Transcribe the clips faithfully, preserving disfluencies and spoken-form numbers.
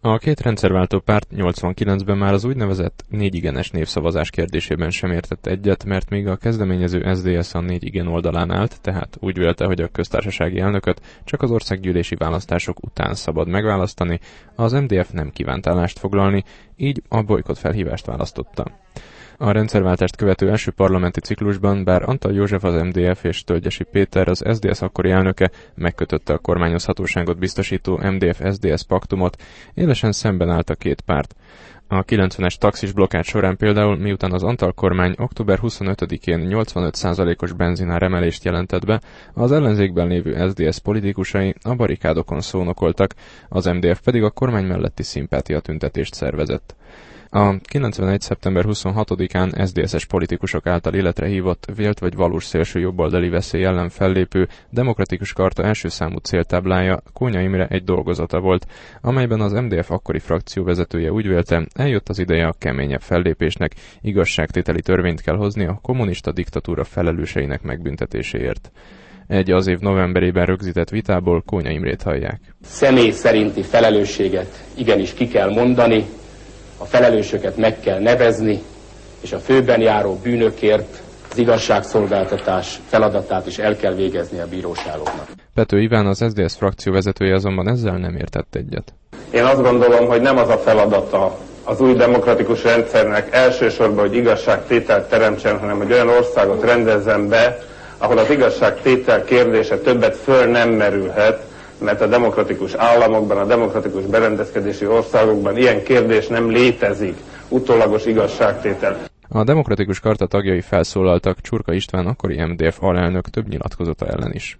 A két rendszerváltó párt nyolcvankilencben már az úgynevezett négy igenes népszavazás kérdésében sem értett egyet, mert míg a kezdeményező es zé dé es a négy igen oldalán állt, tehát úgy vélte, hogy a köztársasági elnököt csak az országgyűlési választások után szabad megválasztani, az em dé ef nem kívánt állást foglalni, így a bojkott felhívást választotta. A rendszerváltást követő első parlamenti ciklusban, bár Antall József az em dé ef és Tölgyesi Péter az es zé dé es akkori elnöke megkötötte a kormányozhatóságot biztosító em dé ef-es zé dé es paktumot, élesen szemben állt a két párt. A kilencvenes taxis blokkád során például, miután az Antall kormány október huszonötödikén nyolcvanöt százalékos benzinár emelést jelentett be, az ellenzékben lévő es zé dé es politikusai a barikádokon szónokoltak, az em dé ef pedig a kormány melletti szimpátiatüntetést szervezett. A kilencvenegy. szeptember huszonhatodikán es zé dé es-es politikusok által életre hívott, vélt vagy valós szélső jobboldali veszély ellen fellépő Demokratikus Karta első számú céltáblája Kónya Imre egy dolgozata volt, amelyben az em dé ef akkori frakcióvezetője úgy vélte, eljött az ideje a keményebb fellépésnek, igazságtételi törvényt kell hozni a kommunista diktatúra felelőseinek megbüntetéséért. Egy az év novemberében rögzített vitából Kónya Imrét hallják. Személy szerinti felelősséget igenis ki kell mondani, a felelősöket meg kell nevezni, és a főben járó bűnökért az igazságszolgáltatás feladatát is el kell végezni a bíróságoknak. Pető Iván, az es zé dé es frakció vezetője azonban ezzel nem értett egyet. Én azt gondolom, hogy nem az a feladata az új demokratikus rendszernek elsősorban, hogy igazságtételt teremtsen, hanem hogy olyan országot rendezzen be, ahol az igazságtétel kérdése többet föl nem merülhet, mert a demokratikus államokban, a demokratikus berendezkedési országokban ilyen kérdés nem létezik, utólagos igazságtétel. A Demokratikus Karta tagjai felszólaltak Csurka István akkori em dé ef alelnök több nyilatkozata ellen is.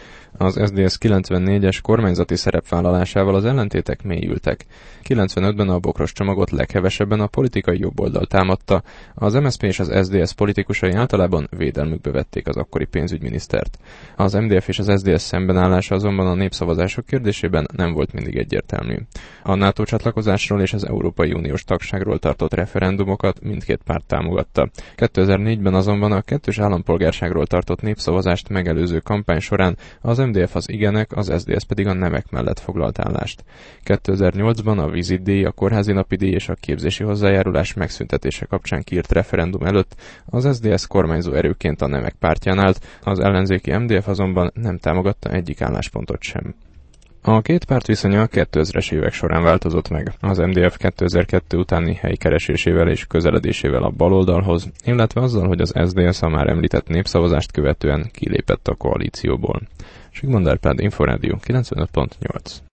Az es zé dé es kilencvennégyes kormányzati szerepvállalásával az ellentétek mélyültek. kilencvenötben a bokros csomagot leghevesebben a politikai jobboldal támadta, az em es zé pé és az es zé dé es politikusai általában védelmükbe vették az akkori pénzügyminisztert. Az em dé ef és az es zé dé es szembenállása azonban a népszavazások kérdésében nem volt mindig egyértelmű. A NATO csatlakozásról és az Európai Uniós tagságról tartott referendumokat mindkét párt támogatta. kétezer-négyben azonban a kettős állampolgárságról tartott népszavazást megelőző kampány során az em dé ef az igenek, az es zé dé es pedig a nemek mellett foglalt állást. kétezer-nyolcban a vizitdíj, a kórházi napidíj és a képzési hozzájárulás megszüntetése kapcsán kiírt referendum előtt az es zé dé es kormányzó erőként a nemek pártján állt, az ellenzéki em dé ef azonban nem támogatta egyik álláspontot sem. A két párt viszonya a kétezres évek során változott meg, az em dé ef kétezer-kettő utáni helykeresésével és közeledésével a baloldalhoz, illetve azzal, hogy az es zé dé es a már említett népszavazást követően kilépett a koalícióból. Sigmund Árpád, Inforádió kilencvenöt pont nyolc.